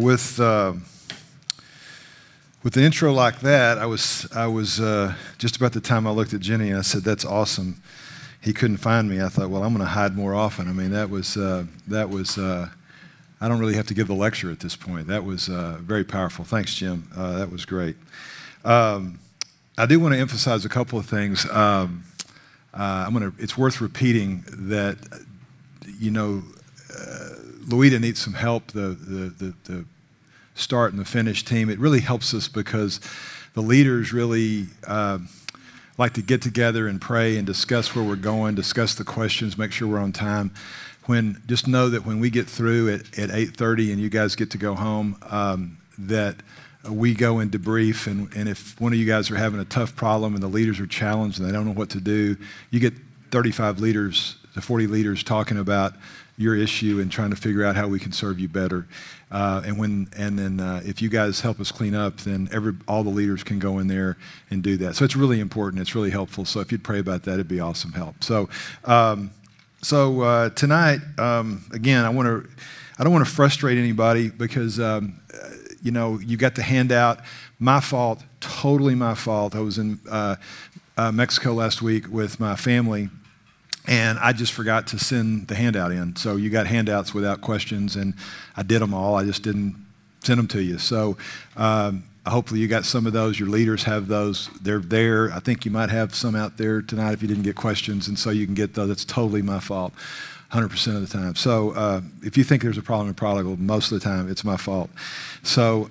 with an intro like that, I was just about the time I looked at Jenny and I said, "That's awesome." He couldn't find me. I thought, well, I'm going to hide more often. I mean, that was. I don't really have to give the lecture at this point. That was very powerful. Thanks, Jim. That was great. I do want to emphasize a couple of things. It's worth repeating that, Louita needs some help. The start and the finish team. It really helps us because the leaders really like to get together and pray and discuss where we're going, discuss the questions, make sure we're on time. Just know that when we get through at 8:30 and you guys get to go home, that we go and debrief, and if one of you guys are having a tough problem and the leaders are challenged and they don't know what to do, you get 35 leaders to 40 leaders talking about your issue and trying to figure out how we can serve you better. If you guys help us clean up, then all the leaders can go in there and do that. So it's really important. It's really helpful. So if you'd pray about that, it'd be awesome help. So tonight, again, I don't want to frustrate anybody because you got the handout. My fault, totally my fault. I was in Mexico last week with my family, and I just forgot to send the handout in. So you got handouts without questions, and I did them all. I just didn't send them to you. So hopefully you got some of those. Your leaders have those. They're there. I think you might have some out there tonight if you didn't get questions, and so you can get those. That's totally my fault, 100% of the time. So if you think there's a problem in Prodigal, most of the time it's my fault. So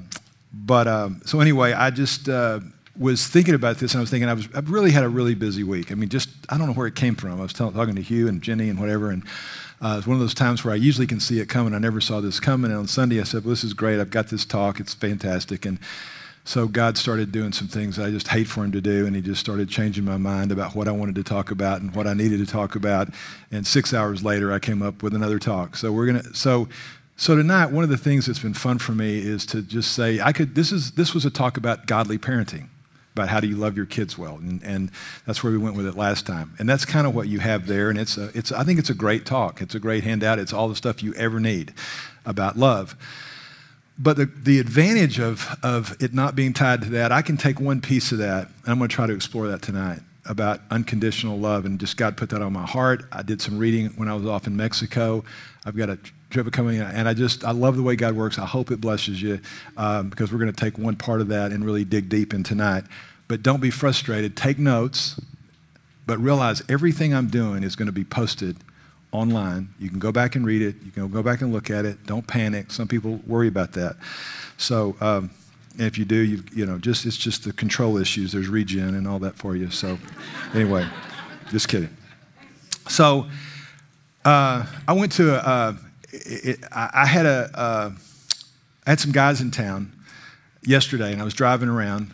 anyway, I just was thinking about this, and I was thinking I've really had a really busy week. I mean, I don't know where it came from. I was talking to Hugh and Jenny and whatever, and it's one of those times where I usually can see it coming. I never saw this coming, and on Sunday I said, well, this is great. I've got this talk. It's fantastic. And so God started doing some things I just hate for him to do, and he just started changing my mind about what I wanted to talk about and what I needed to talk about. And 6 hours later, I came up with another talk. So tonight, one of the things that's been fun for me is to just say, this was a talk about godly parenting, about how do you love your kids well, and that's where we went with it last time. And that's kind of what you have there, and I think it's a great talk. It's a great handout. It's all the stuff you ever need about love. But the advantage of it not being tied to that, I can take one piece of that, and I'm going to try to explore that tonight, about unconditional love, and just God put that on my heart. I did some reading when I was off in Mexico. I've got a trip coming, and I love the way God works. I hope it blesses you because we're going to take one part of that and really dig deep in tonight. But don't be frustrated. Take notes, but realize everything I'm doing is going to be posted online. You can go back and read it. You can go back and look at it. Don't panic. Some people worry about that. So if you do, it's just the control issues. There's regen and all that for you. So anyway, just kidding. So I went to I had some guys in town yesterday, and I was driving around,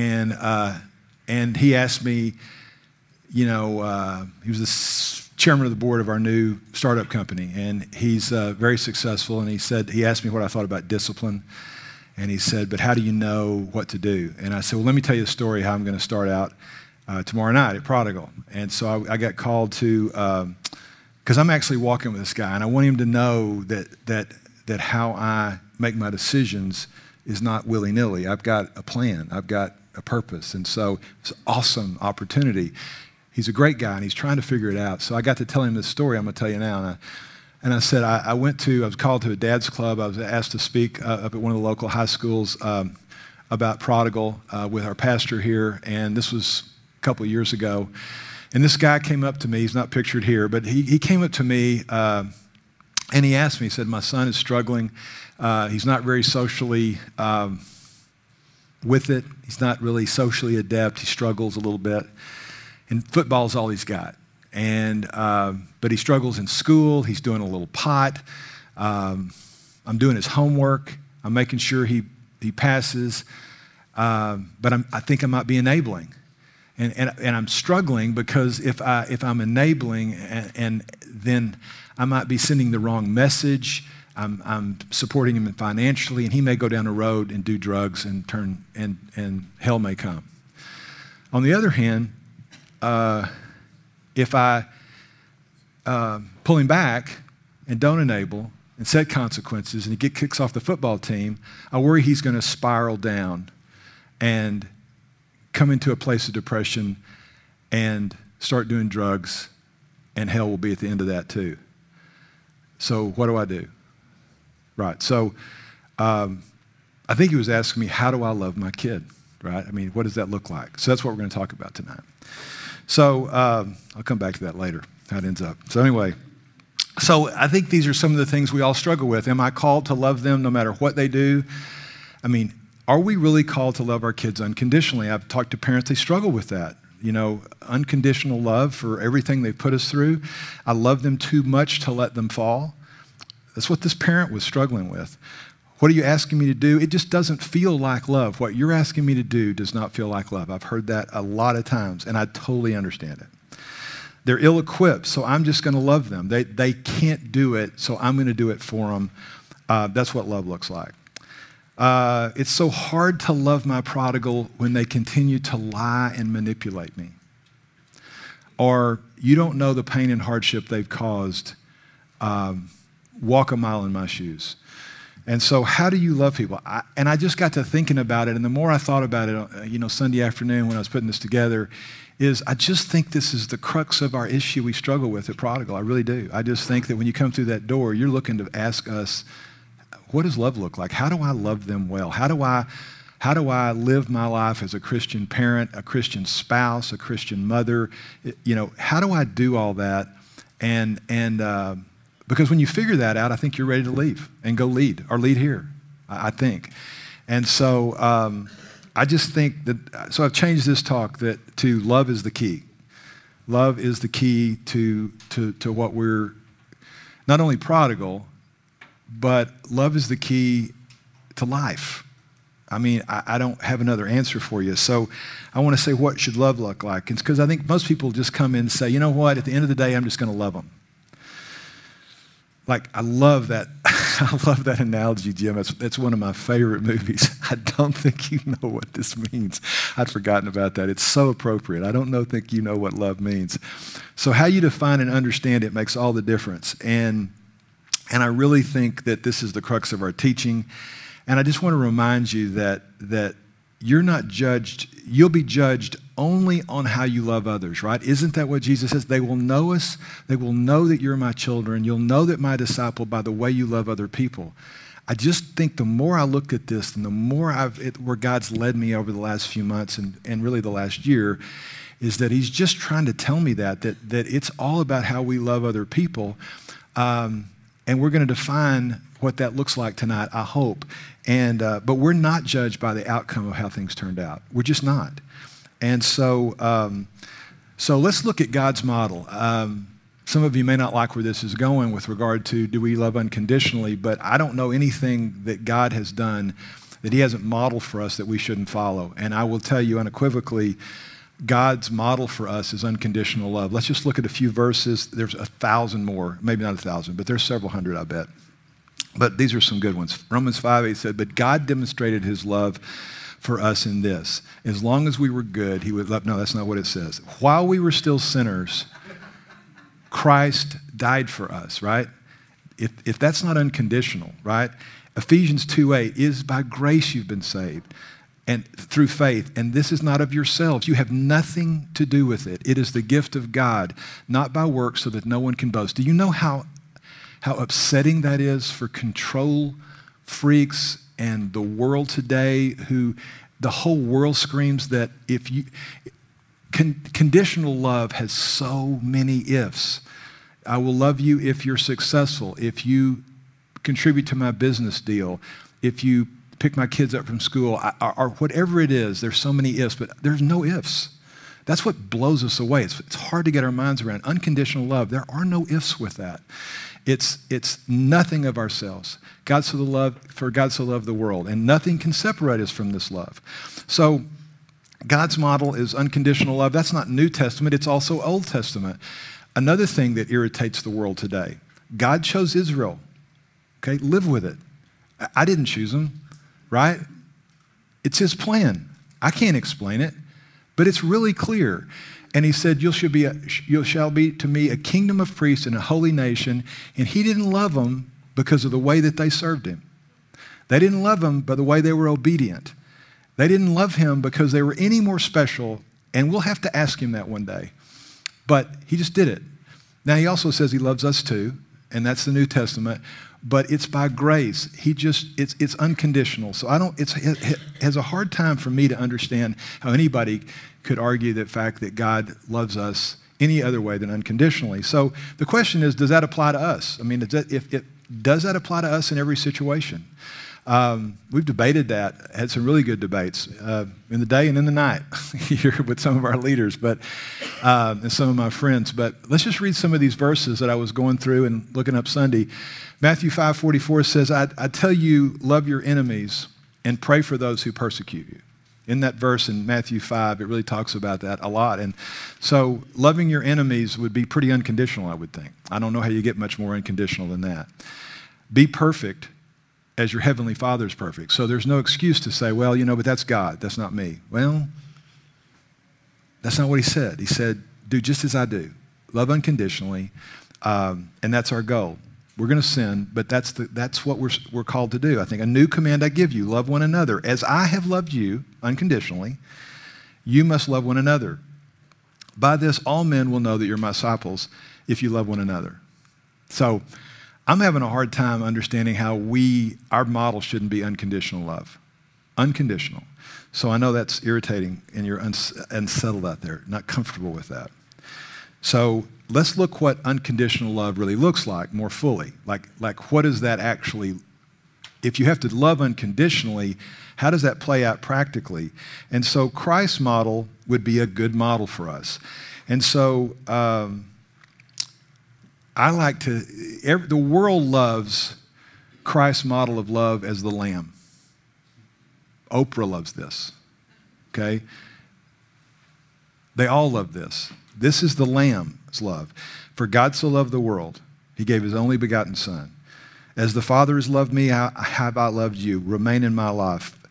and he asked me, he was the chairman of the board of our new startup company, and he's very successful, and he asked me what I thought about discipline, and he said, but how do you know what to do? And I said, well, let me tell you a story how I'm going to start out tomorrow night at Prodigal. And so I got called to, because I'm actually walking with this guy, and I want him to know that how I make my decisions is not willy-nilly. I've got a plan. I've got a purpose. And so it's an awesome opportunity. He's a great guy, and he's trying to figure it out. So I got to tell him this story I'm going to tell you now. And I said, I was called to a dad's club. I was asked to speak up at one of the local high schools about Prodigal with our pastor here. And this was a couple of years ago. And this guy came up to me. He's not pictured here, but he came up to me and he asked me, he said, my son is struggling. He's not very socially with it. He's not really socially adept. He struggles a little bit. And football's all he's got. But he struggles in school. He's doing a little pot. I'm doing his homework. I'm making sure he passes. But I think I might be enabling. And I'm struggling because if I'm enabling and then I might be sending the wrong message. I'm supporting him financially, and he may go down the road and do drugs and hell may come. On the other hand, if I pull him back and don't enable and set consequences and he kicks off the football team, I worry he's going to spiral down and come into a place of depression and start doing drugs, and hell will be at the end of that too. So what do I do? Right, so I think he was asking me, how do I love my kid, right? I mean, what does that look like? So that's what we're going to talk about tonight. So I'll come back to that later, how it ends up. So anyway, so I think these are some of the things we all struggle with. Am I called to love them no matter what they do? I mean, are we really called to love our kids unconditionally? I've talked to parents, they struggle with that. You know, unconditional love for everything they've put us through. I love them too much to let them fall. That's what this parent was struggling with. What are you asking me to do? It just doesn't feel like love. What you're asking me to do does not feel like love. I've heard that a lot of times, and I totally understand it. They're ill-equipped, so I'm just going to love them. They can't do it, so I'm going to do it for them. That's what love looks like. It's so hard to love my prodigal when they continue to lie and manipulate me. Or you don't know the pain and hardship they've caused. Walk a mile in my shoes. And so how do you love people? I just got to thinking about it, and the more I thought about it, Sunday afternoon when I was putting this together, is I just think this is the crux of our issue we struggle with at Prodigal. I really do. I just think that when you come through that door, you're looking to ask us, what does love look like? How do I love them well? How do I live my life as a Christian parent, a Christian spouse, a Christian mother? How do I do all that? And because when you figure that out, I think you're ready to leave and go lead here, I think. And so I just think that, so I've changed this talk to love is the key. Love is the key to what we're, not only prodigal, but love is the key to life. I mean, I don't have another answer for you. So I want to say, what should love look like? It's because I think most people just come in and say, you know what, at the end of the day, I'm just going to love them. Like, I love that. I love that analogy, Jim. That's one of my favorite movies. I don't think you know what this means. I'd forgotten about that. It's so appropriate. I don't think you know what love means. So how you define and understand it makes all the difference. And I really think that this is the crux of our teaching. And I just want to remind you that you're not judged. You'll be judged only on how you love others, right? Isn't that what Jesus says? They will know us. They will know that you're my children. You'll know that my disciple by the way you love other people. I just think the more I look at this and the more where God's led me over the last few months and really the last year is that he's just trying to tell me that it's all about how we love other people. And we're going to define what that looks like tonight, I hope. But we're not judged by the outcome of how things turned out. We're just not. And so let's look at God's model. Some of you may not like where this is going with regard to do we love unconditionally, but I don't know anything that God has done that he hasn't modeled for us that we shouldn't follow. And I will tell you unequivocally, God's model for us is unconditional love. Let's just look at a few verses. There's 1,000 more, maybe not 1,000, but there's several hundred, I bet. But these are some good ones. Romans 5:8 said, but God demonstrated his love for us in this. As long as we were good, he would love. No, that's not what it says. While we were still sinners, Christ died for us, right? If that's not unconditional, right? Ephesians 2:8 is by grace you've been saved and through faith. And this is not of yourselves. You have nothing to do with it. It is the gift of God, not by works so that no one can boast. Do you know how upsetting that is for control freaks and the world today, who the whole world screams that if you, conditional love has so many ifs. I will love you if you're successful, if you contribute to my business deal, if you pick my kids up from school, or whatever it is. There's so many ifs, but there's no ifs. That's what blows us away. It's hard to get our minds around. Unconditional love, there are no ifs with that. It's nothing of ourselves. For God so loved the world, and nothing can separate us from this love. So God's model is unconditional love. That's not New Testament, it's also Old Testament. Another thing that irritates the world today, God chose Israel. Okay, live with it. I didn't choose them, right? It's his plan. I can't explain it, but it's really clear. And he said, you shall be to me a kingdom of priests and a holy nation. And he didn't love them because of the way that they served him. They didn't love him by the way they were obedient. They didn't love him because they were any more special, and we'll have to ask him that one day. But he just did it. Now, he also says he loves us too, and that's the New Testament, but it's by grace. It's unconditional. So it has a hard time for me to understand how anybody could argue the fact that God loves us any other way than unconditionally. So the question is, does that apply to us? I mean, does that apply to us in every situation? We've debated that, had some really good debates in the day and in the night here with some of our leaders, and some of my friends. But let's just read some of these verses that I was going through and looking up Sunday. Matthew 5:44 says, I tell you, love your enemies and pray for those who persecute you. In that verse in Matthew 5, it really talks about that a lot. And so loving your enemies would be pretty unconditional, I would think. I don't know how you get much more unconditional than that. Be perfect as your heavenly Father is perfect. So there's no excuse to say, well, but that's God. That's not me. Well, that's not what he said. He said, do just as I do. Love unconditionally, and that's our goal. We're going to sin, but that's what we're called to do. I think a new command I give you, love one another. As I have loved you unconditionally, you must love one another. By this, all men will know that you're my disciples if you love one another. So I'm having a hard time understanding how our model shouldn't be unconditional love. Unconditional. So I know that's irritating and you're unsettled out there, not comfortable with that. So let's look what unconditional love really looks like more fully. Like what is that actually, if you have to love unconditionally, how does that play out practically? And so Christ's model would be a good model for us. And so the world loves Christ's model of love as the lamb. Oprah loves this, okay? They all love this. This is the Lamb's love. For God so loved the world, he gave his only begotten Son. As the Father has loved me, how have I loved you? Remain in my life.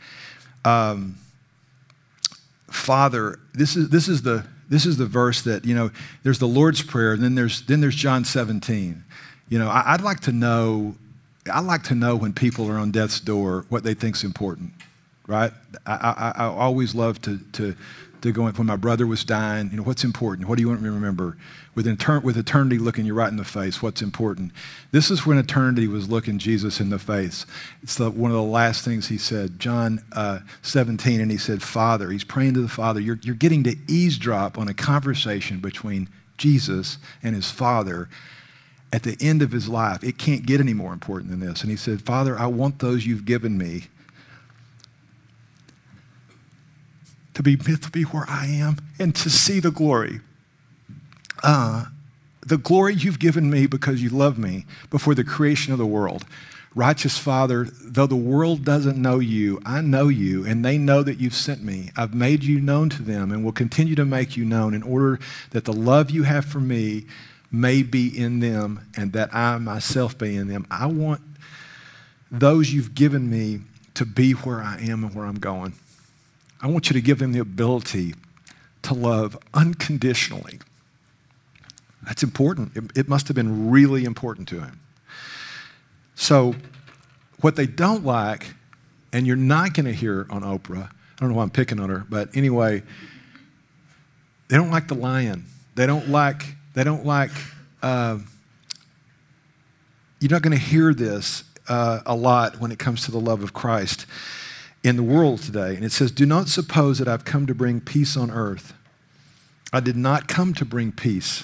Father, this is the verse that, there's the Lord's Prayer, and then there's John 17. I'd like to know when people are on death's door what they think's important, right? I always love to go in when my brother was dying. What's important? What do you want me to remember? With eternity looking you right in the face, what's important? This is when eternity was looking Jesus in the face. It's one of the last things he said, John 17, and he said, Father. He's praying to the Father. You're getting to eavesdrop on a conversation between Jesus and his Father at the end of his life. It can't get any more important than this. And he said, Father, I want those you've given me to be where I am and to see the glory. The glory you've given me because you love me before the creation of the world. Righteous Father, though the world doesn't know you, I know you, and they know that you've sent me. I've made you known to them and will continue to make you known in order that the love you have for me may be in them and that I myself be in them. I want those you've given me to be where I am and where I'm going. I want you to give them the ability to love unconditionally. That's important. It must have been really important to him. So what they don't like, and you're not going to hear on Oprah, I don't know why I'm picking on her, but anyway, they don't like the lion. You're not going to hear this a lot when it comes to the love of Christ in the world today. And it says, do not suppose that I've come to bring peace on earth. I did not come to bring peace.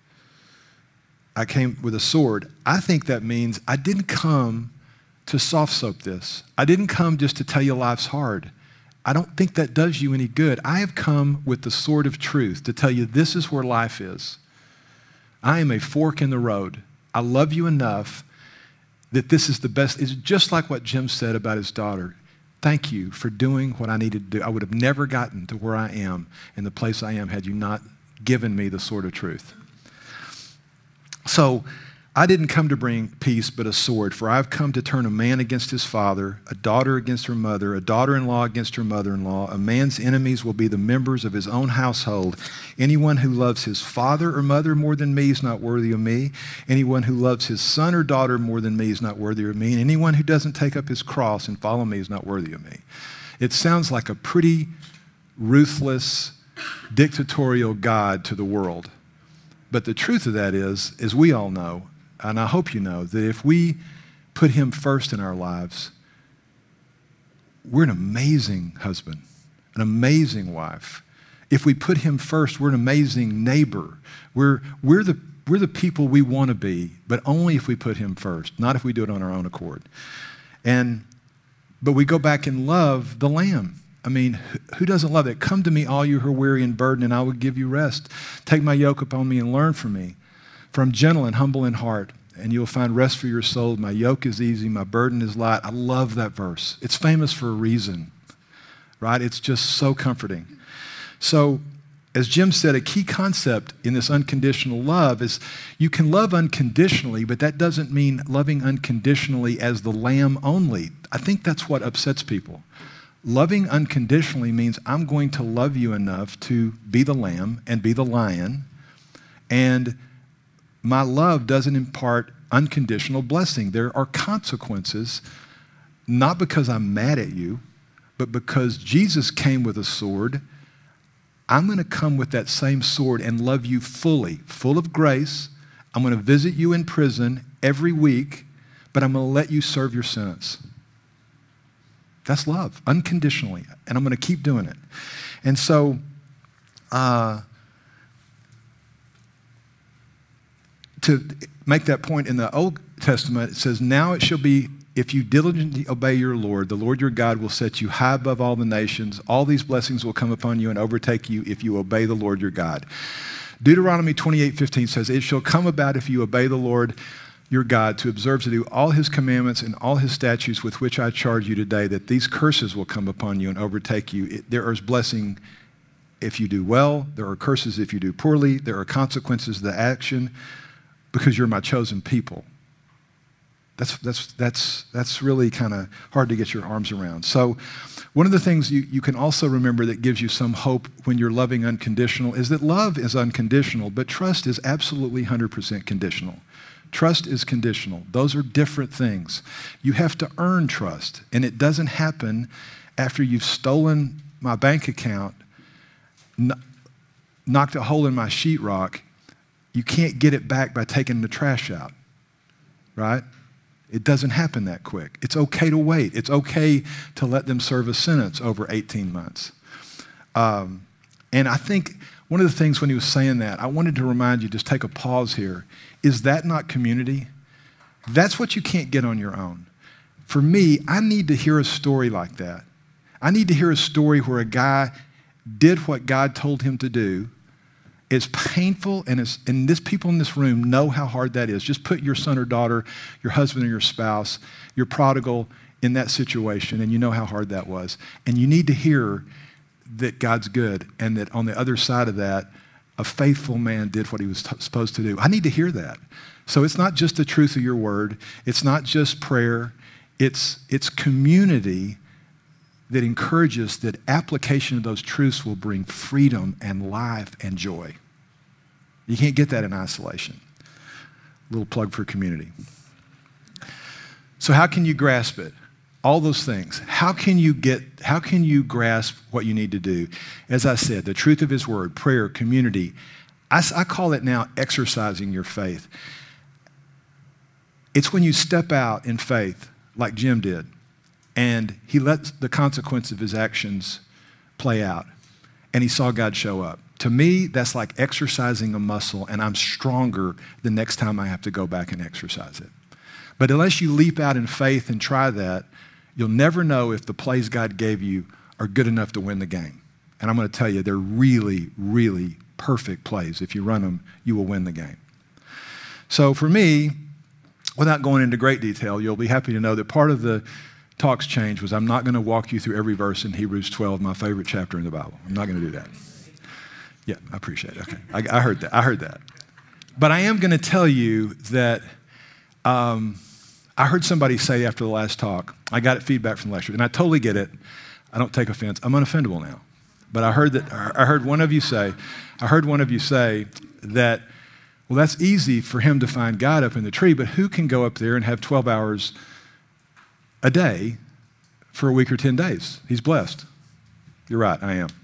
I came with a sword. I think that means I didn't come to soft soap this. I didn't come just to tell you life's hard. I don't think that does you any good. I have come with the sword of truth to tell you this is where life is. I am a fork in the road. I love you enough that this is the best. It's just like what Jim said about his daughter. Thank you for doing what I needed to do. I would have never gotten to where I am and the place I am had you not given me the sword of truth. So I didn't come to bring peace, but a sword, for I've come to turn a man against his father, a daughter against her mother, a daughter-in-law against her mother-in-law. A man's enemies will be the members of his own household. Anyone who loves his father or mother more than me is not worthy of me. Anyone who loves his son or daughter more than me is not worthy of me. And anyone who doesn't take up his cross and follow me is not worthy of me. It sounds like a pretty ruthless, dictatorial God to the world. But the truth of that is, as we all know, and I hope you know, that if we put him first in our lives, we're an amazing husband, an amazing wife. If we put him first, we're an amazing neighbor. We're the people we want to be, but only if we put him first, not if we do it on our own accord. But we go back and love the Lamb. I mean, who doesn't love it? Come to me, all you who are weary and burdened, and I will give you rest. Take my yoke upon me and learn from me. For I'm gentle and humble in heart, and you'll find rest for your soul. My yoke is easy, my burden is light. I love that verse. It's famous for a reason, right? It's just so comforting. So, as Jim said, a key concept in this unconditional love is you can love unconditionally, but that doesn't mean loving unconditionally as the lamb only. I think that's what upsets people. Loving unconditionally means I'm going to love you enough to be the lamb and be the lion, and my love doesn't impart unconditional blessing. There are consequences, not because I'm mad at you, but because Jesus came with a sword. I'm going to come with that same sword and love you fully, full of grace. I'm going to visit you in prison every week, but I'm going to let you serve your sentence. That's love, unconditionally, and I'm going to keep doing it. And so, to make that point in the Old Testament, it says, now it shall be, if you diligently obey your Lord, the Lord your God will set you high above all the nations. All these blessings will come upon you and overtake you if you obey the Lord your God. Deuteronomy 28:15 says, it shall come about if you obey the Lord your God to observe to do all his commandments and all his statutes with which I charge you today, that these curses will come upon you and overtake you. There is blessing if you do well. There are curses if you do poorly. There are consequences to the action, because you're my chosen people. That's really kind of hard to get your arms around. So one of the things you can also remember that gives you some hope when you're loving unconditional is that love is unconditional, but trust is absolutely 100% conditional. Trust is conditional. Those are different things. You have to earn trust, and it doesn't happen after you've stolen my bank account, knocked a hole in my sheetrock. You can't get it back by taking the trash out, right? It doesn't happen that quick. It's okay to wait. It's okay to let them serve a sentence over 18 months. And I think one of the things when he was saying that, I wanted to remind you, just take a pause here. Is that not community? That's what you can't get on your own. For me, I need to hear a story like that. I need to hear a story where a guy did what God told him to do. It's painful, and this people in this room know how hard that is. Just put your son or daughter, your husband or your spouse, your prodigal in that situation, and you know how hard that was. And you need to hear that God's good, and that on the other side of that, a faithful man did what he was supposed to do. I need to hear that. So it's not just the truth of your word. It's not just prayer. It's community that encourages that application of those truths will bring freedom and life and joy. You can't get that in isolation. A little plug for community. So how can you grasp it? All those things. How can you grasp what you need to do? As I said, the truth of his word, prayer, community. I call it now exercising your faith. It's when you step out in faith, like Jim did, and he let the consequence of his actions play out, and he saw God show up. To me, that's like exercising a muscle, and I'm stronger the next time I have to go back and exercise it. But unless you leap out in faith and try that, you'll never know if the plays God gave you are good enough to win the game. And I'm going to tell you, they're really, really perfect plays. If you run them, you will win the game. So for me, without going into great detail, you'll be happy to know that part of the talk's change was I'm not going to walk you through every verse in Hebrews 12, my favorite chapter in the Bible. I'm not going to do that. Yeah, I appreciate it. Okay, I heard that. But I am going to tell you that I heard somebody say after the last talk, I got feedback from the lecture, and I totally get it. I don't take offense. I'm unoffendable now. But I heard one of you say that, well, that's easy for him to find God up in the tree, but who can go up there and have 12 hours a day for a week or 10 days? He's blessed. You're right, I am.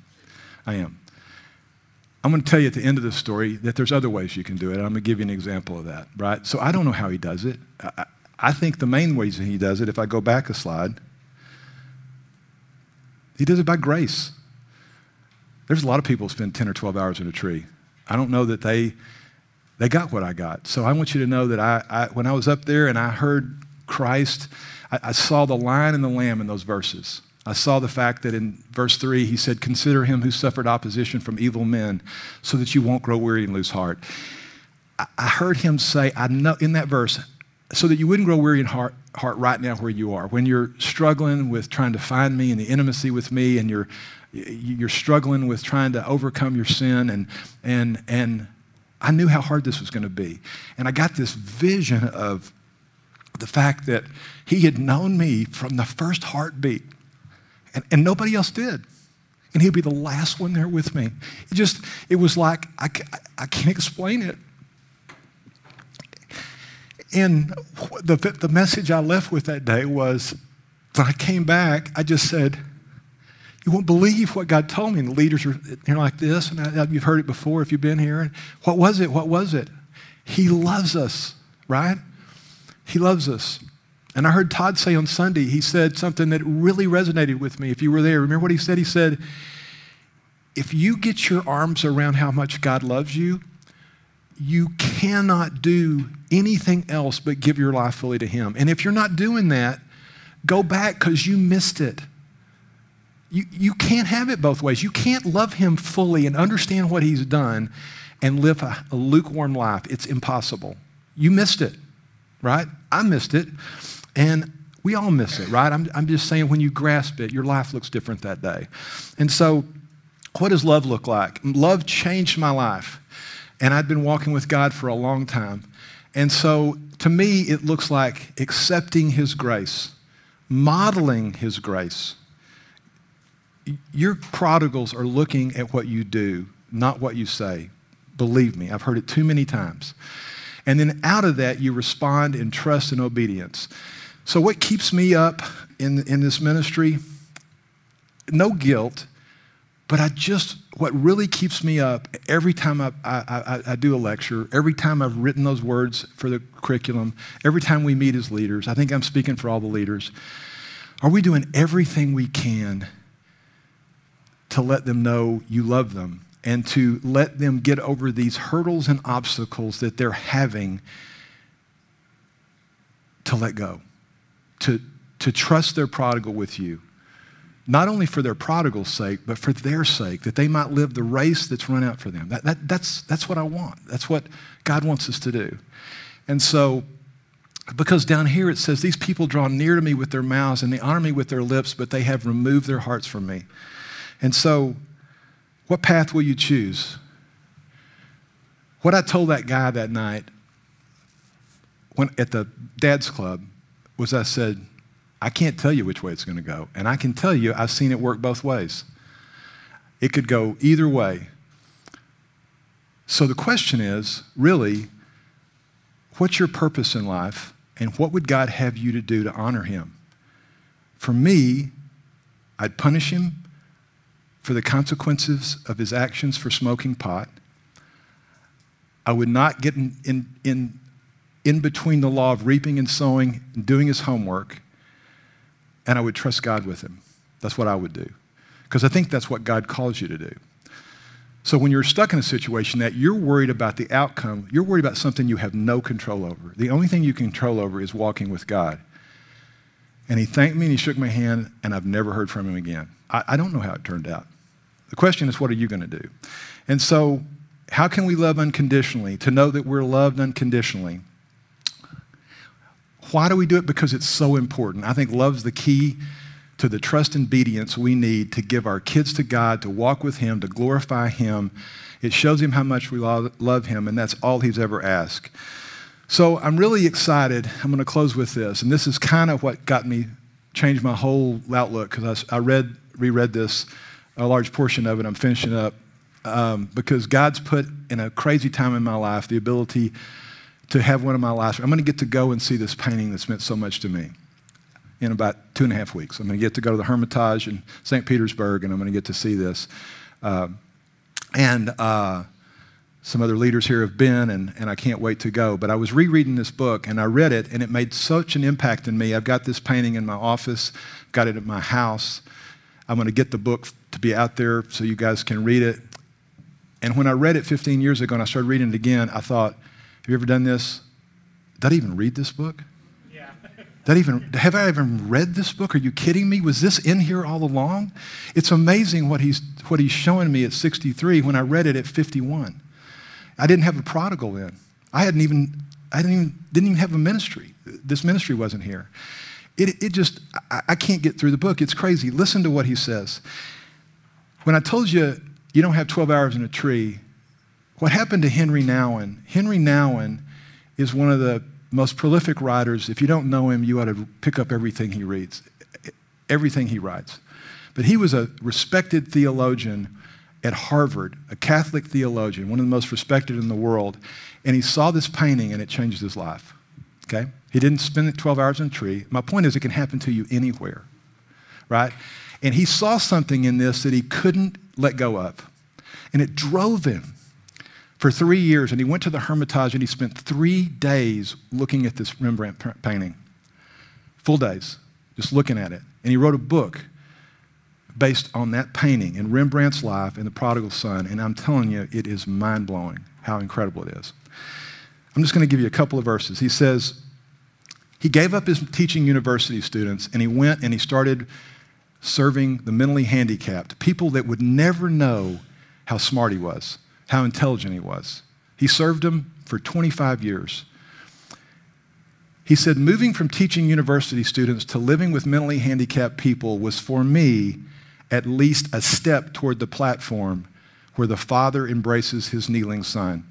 I'm going to tell you at the end of this story that there's other ways you can do it. I'm going to give you an example of that, right? So I don't know how he does it. I think the main ways that he does it, if I go back a slide, he does it by grace. There's a lot of people who spend 10 or 12 hours in a tree. I don't know that they got what I got. So I want you to know that when I was up there and I heard Christ, I saw the lion and the lamb in those verses. I saw the fact that in verse 3, he said, consider him who suffered opposition from evil men so that you won't grow weary and lose heart. I heard him say, I know in that verse, so that you wouldn't grow weary in heart right now where you are. When you're struggling with trying to find me and the intimacy with me, and you're struggling with trying to overcome your sin, and I knew how hard this was going to be. And I got this vision of the fact that he had known me from the first heartbeat, and nobody else did. And he'd be the last one there with me. It was like, I can't explain it. And the message I left with that day was, when I came back, I just said, you won't believe what God told me. And the leaders are like this, and you've heard it before if you've been here. And what was it? What was it? He loves us, right? He loves us. And I heard Todd say on Sunday, he said something that really resonated with me. If you were there, remember what he said? He said, if you get your arms around how much God loves you, you cannot do anything else but give your life fully to him. And if you're not doing that, go back because you missed it. You can't have it both ways. You can't love him fully and understand what he's done and live a lukewarm life. It's impossible. You missed it, right? I missed it, and we all miss it, right? I'm just saying when you grasp it, your life looks different that day. And so what does love look like? Love changed my life, and I'd been walking with God for a long time. And so to me, it looks like accepting his grace, modeling his grace. Your prodigals are looking at what you do, not what you say. Believe me, I've heard it too many times. And then out of that, you respond in trust and obedience. So what keeps me up in this ministry? No guilt, but what really keeps me up every time I do a lecture, every time I've written those words for the curriculum, every time we meet as leaders, I think I'm speaking for all the leaders, are we doing everything we can to let them know you love them and to let them get over these hurdles and obstacles that they're having to let go, to trust their prodigal with you, not only for their prodigal's sake, but for their sake, that they might live the race that's run out for them. That's what I want. That's what God wants us to do. And so, because down here it says, these people draw near to me with their mouths and they honor me with their lips, but they have removed their hearts from me. And so, what path will you choose? What I told that guy that night at the dad's club was, I said, I can't tell you which way it's going to go. And I can tell you I've seen it work both ways. It could go either way. So the question is, really, what's your purpose in life, and what would God have you to do to honor him? For me, I'd punish him for the consequences of his actions for smoking pot. I would not get in between the law of reaping and sowing and doing his homework, and I would trust God with him. That's what I would do, because I think that's what God calls you to do. So when you're stuck in a situation that you're worried about the outcome, you're worried about something you have no control over. The only thing you can control over is walking with God. And he thanked me and he shook my hand, and I've never heard from him again. I don't know how it turned out. The question is, what are you going to do? And so, how can we love unconditionally? To know that we're loved unconditionally. Why do we do it? Because it's so important. I think love's the key to the trust and obedience we need to give our kids to God, to walk with him, to glorify him. It shows him how much we love him, and that's all he's ever asked. So I'm really excited. I'm going to close with this. And this is kind of what changed my whole outlook, because I reread this, a large portion of it. I'm finishing up because God's put in a crazy time in my life the ability to have one of my last. I'm going to get to go and see this painting that's meant so much to me in about 2.5 weeks. I'm going to get to go to the Hermitage in St. Petersburg, and I'm going to get to see this. Some other leaders here have been, and I can't wait to go. But I was rereading this book, and I read it, and it made such an impact in me. I've got this painting in my office, got it at my house. I'm going to get the book to be out there so you guys can read it. And when I read it 15 years ago and I started reading it again, I thought, have you ever done this? Did I even read this book? Yeah. Have I even read this book? Are you kidding me? Was this in here all along? It's amazing what he's showing me at 63 when I read it at 51. I didn't have a prodigal then. I didn't even have a ministry. This ministry wasn't here. I can't get through the book. It's crazy. Listen to what he says. When I told you you don't have 12 hours in a tree, what happened to Henry Nouwen? Henry Nouwen is one of the most prolific writers. If you don't know him, you ought to pick up everything he reads, everything he writes. But he was a respected theologian at Harvard, a Catholic theologian, one of the most respected in the world, and he saw this painting and it changed his life, okay? He didn't spend 12 hours in a tree. My point is it can happen to you anywhere, right? And he saw something in this that he couldn't let go of, and it drove him for 3 years, and he went to the Hermitage and he spent 3 days looking at this Rembrandt painting, full days, just looking at it, and he wrote a book based on that painting and Rembrandt's life and the prodigal son. And I'm telling you, it is mind-blowing how incredible it is. I'm just going to give you a couple of verses. He says, he gave up his teaching university students and he went and he started serving the mentally handicapped, people that would never know how smart he was, how intelligent he was. He served them for 25 years. He said, moving from teaching university students to living with mentally handicapped people was for me at least a step toward the platform where the Father embraces his kneeling son.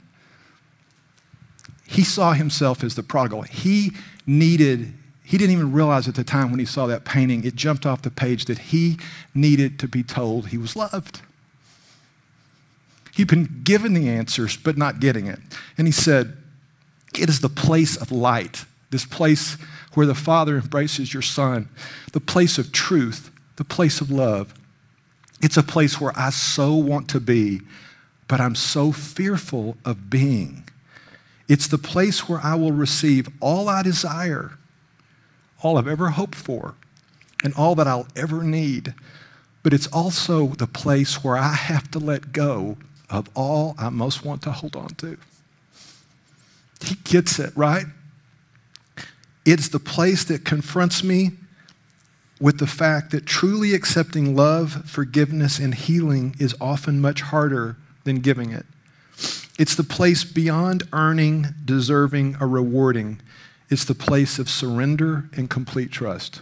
He saw himself as the prodigal. He didn't even realize at the time when he saw that painting, it jumped off the page that he needed to be told he was loved. He'd been given the answers, but not getting it. And he said, it is the place of light, this place where the Father embraces your son, the place of truth, the place of love. It's a place where I so want to be, but I'm so fearful of being. It's the place where I will receive all I desire, all I've ever hoped for, and all that I'll ever need. But it's also the place where I have to let go of all I most want to hold on to. He gets it, right? It's the place that confronts me with the fact that truly accepting love, forgiveness, and healing is often much harder than giving it. It's the place beyond earning, deserving, or rewarding. It's the place of surrender and complete trust.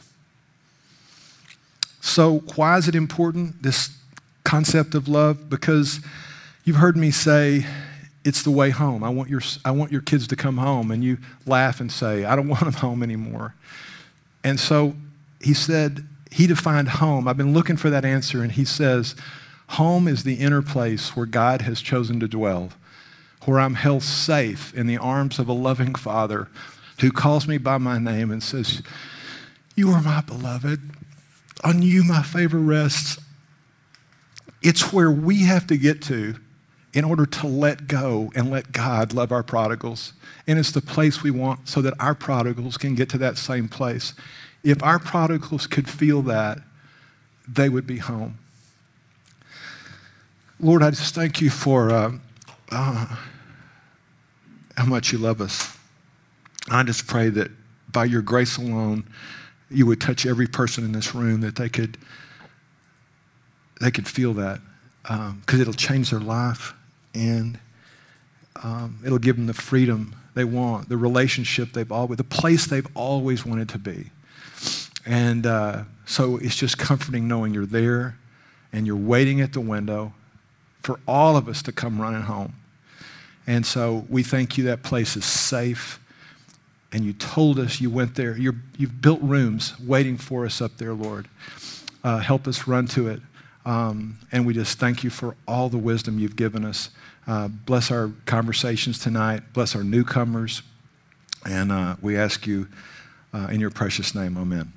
So why is it important, this concept of love? Because you've heard me say, it's the way home. I want your kids to come home, and you laugh and say, I don't want them home anymore. And so he said, he defined home. I've been looking for that answer, and he says, home is the inner place where God has chosen to dwell, where I'm held safe in the arms of a loving Father who calls me by my name and says, you are my beloved. On you my favor rests. It's where we have to get to in order to let go and let God love our prodigals. And it's the place we want so that our prodigals can get to that same place. If our prodigals could feel that, they would be home. Lord, I just thank you for how much you love us. I just pray that by your grace alone, you would touch every person in this room, that they could feel that, because it'll change their life, and it'll give them the freedom they want, the relationship the place they've always wanted to be. And so it's just comforting knowing you're there and you're waiting at the window for all of us to come running home. And so we thank you that place is safe. and you told us you went there. You've built rooms waiting for us up there, Lord. Help us run to it. And we just thank you for all the wisdom you've given us. Bless our conversations tonight. Bless our newcomers. And we ask you in your precious name, amen.